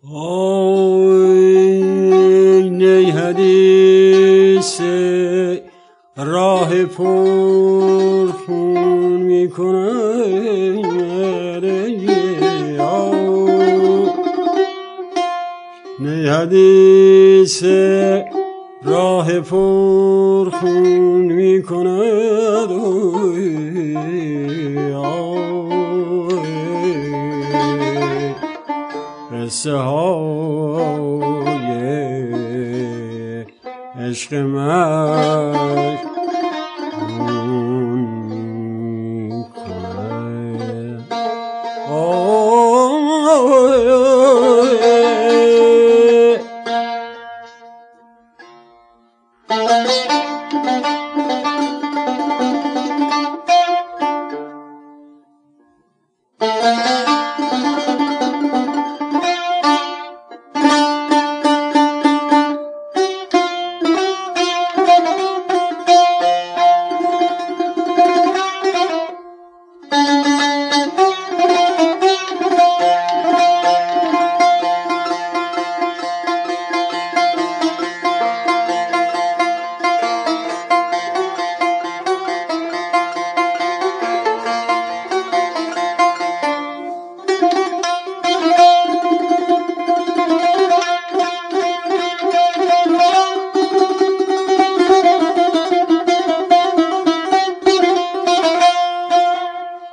آی نی حدیث راه پر خون می کند، نی حدیث راه پر خون می کند، قصه های عشق من